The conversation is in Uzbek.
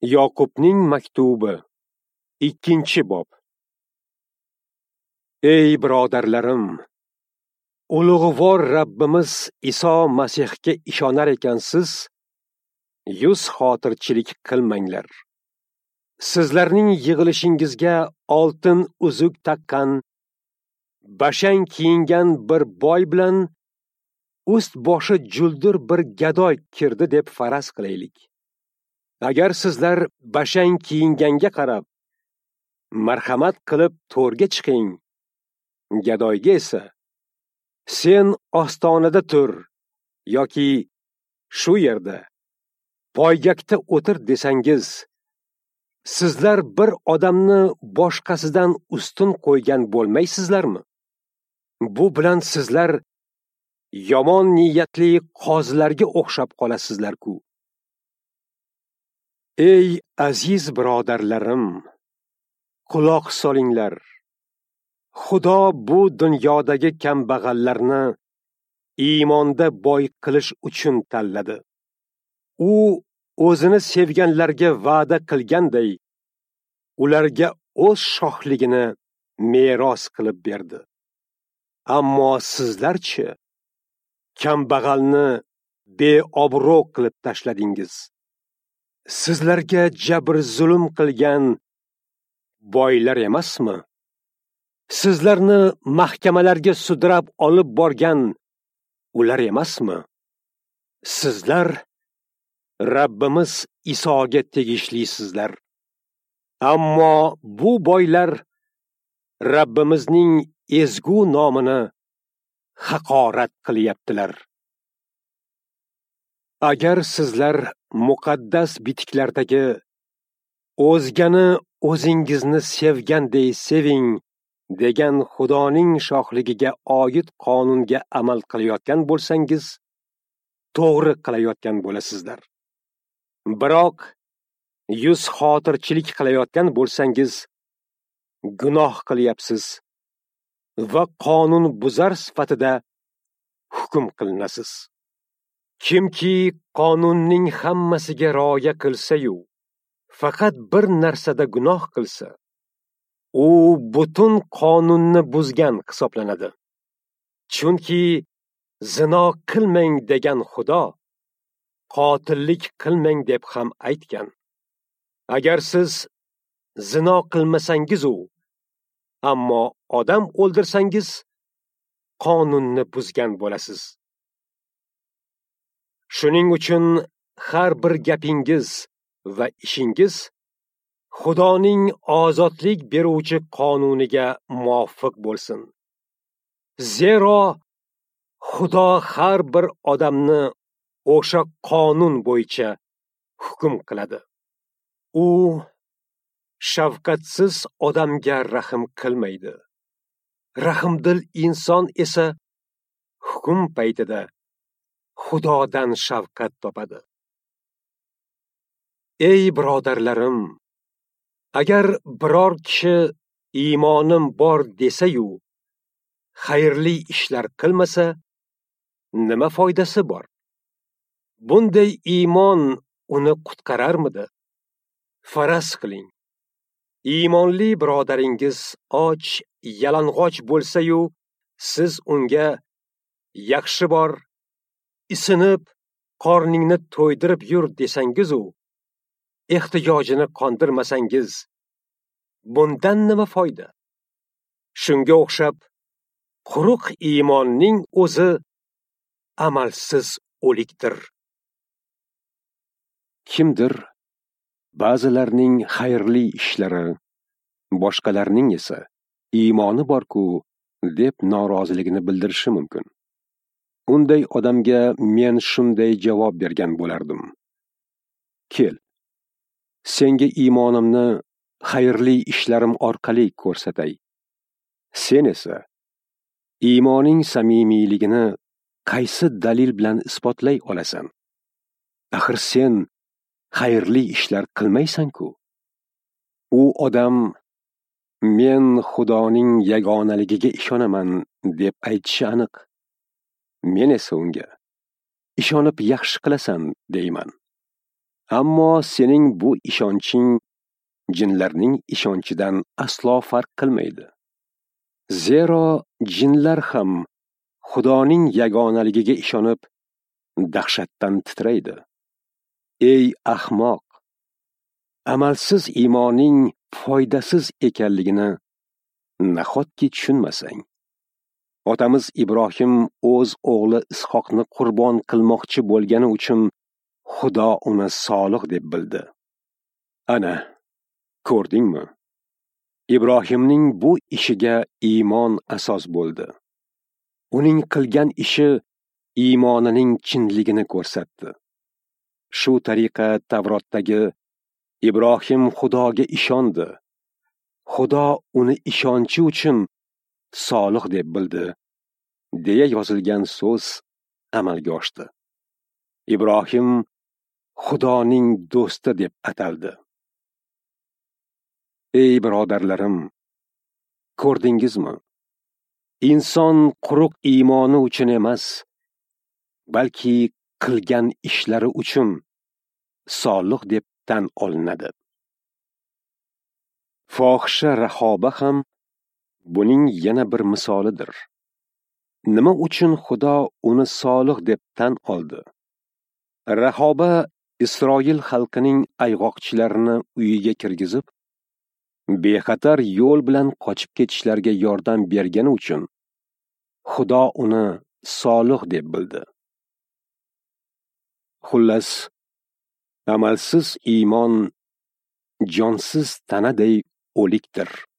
Yoqubning maktubi 2-bob. Ey birodarlarim, ulug'vor Rabbimiz Iso Masihga ishonar ekansiz, yuz xotirchilik qilmanglar. Sizlarning yig'ilishingizga oltin uzuk taqqan, bashang kiyingan bir boy bilan ust boshi juldur bir gadoy kirdi deb faraz qilaylik. Agar sizlar bashang kiyinganga qarab marhamat qilib to'rga chiqing, gadoyga esa sen ostonada tur yoki shu yerda poygakda o'tir desangiz, sizlar bir odamni boshqasidan ustun qo'ygan bo'lmaysizlarmi? Bu bilan sizlar yomon niyatli qozilarga o'xshab qolasizlar-ku. Ey aziz birodarlarim, quloq solinglar. Xudo bu dunyodagi kambag'allarni iymonda boy qilish uchun tanladi. U o'zini sevganlarga va'da qilganday, ularga o'z shohligini meros qilib berdi. Ammo sizlarchi, kambag'alni beobro' qilib tashladingiz. Sizlarga jabr zulm qilgan boylar emasmi? Sizlarni mahkamalarga sudrab olib borgan ular emasmi? Sizlar Rabbimiz Isoga tegishlisizlar. Ammo bu boylar Rabbimizning ezgu nomini haqorat qilyaptilar. Agar sizlar muqaddas bitiklardagi o'zgani o'zingizni sevganday seving degan Xudoning shohligiga oid qonunga amal qilayotgan bo'lsangiz, to'g'ri qilayotgan bo'lasizlar. Biroq yuz xotirchilik qilayotgan bo'lsangiz, gunoh qilyapsiz va qonun buzar sifatida hukm qilinasiz. Kimki qonunning hammasiga rioya qilsa-yu, faqat bir narsada gunoh qilsa, u butun qonunni buzgan hisoblanadi. Chunki zino qilmang degan Xudo qotillik qilmang deb ham aytgan. Agar siz zino qilmasangiz-u, ammo odam o'ldirsangiz, qonunni buzgan bo'lasiz. Shuning uchun har bir gapingiz va ishingiz Xudoning ozodlik beruvchi qonuniga muvofiq bo'lsin. Zero Xudo har bir odamni o'sha qonun bo'yicha hukm qiladi. U shafqatsiz odamga rahm qilmaydi. Rahmdil inson esa hukm paytida Xudodan shafqat topadi. Ey birodarlarim, agar biror kishi iymonim bor desa-yu, xayrli ishlar qilmasa, nima foydasi bor? Bunday iymon uni qutqararmidi? Faraz qiling. Iymonli birodaringiz och, yalang'och bo'lsa-yu, siz unga yaxshi bor, isinib, qorningni to'ydirib yur desangiz-u, ehtiyojini qondirmasangiz, bundan nima foyda? Shunga o'xshab, quruq iymonning o'zi amalsiz o'likdir. Kimdir ba'zilarning xayrli ishlari, boshqalarning esa iymoni bor-ku deb noroziligini bildirishi mumkin. Unday odamga men shunday javob bergan bo'lardim. Kel, senga iymonimni xayrli ishlarim orqali ko'rsatay. Sen esa iymoning samimiyligini qaysi dalil bilan isbotlay olasan? Axir sen xayrli ishlar qilmaysan-ku. U odam men Xudoning yagonaligiga ishonaman deb aytishi aniq. Men esa unga ishonib yaxshi qilasan deyman. Ammo sening bu ishonching jinlarning ishonchidan aslo farq qilmaydi. Zero jinlar ham Xudoning yagonaligiga ishonib, dahshatdan titraydi. Ey ahmoq! Amalsiz iymoning foydasiz ekanligini nahotki tushunmasang? Otamiz Ibrohim o'z o'g'li Ishoqni qurbon qilmoqchi bo'lgani uchun Xudo uni solih deb bildi. Ana, ko'rdingmi? Ibrohimning bu ishiga iymon asos bo'ldi. Uning qilgan ishi iymonining chinligini ko'rsatdi. Shu tariqa Tavrotdagi Ibrohim Xudoga ishondi. Xudo uni ishonchi uchun solih deb bildi, deya yozilgan so'z amalga oshdi. Ibrohim Xudoning do'sti deb ataldi. Ey birodarlarim, ko'rdingizmi? Inson quruq iymoni uchun emas, balki qilgan ishlari uchun solih deb tan olinadi. Fohisha Rahoba ham buning yana bir misolidir. Nima uchun Xudo uni solih deb tan oldi? Rahoba Isroil xalqining ayg'oqchilarini uyiga kirgizib, bexatar yo'l bilan qochib ketishlariga yordam bergani uchun Xudo uni solih deb bildi. Xullas, amalsiz iymon jonsiz tanaday o'likdir.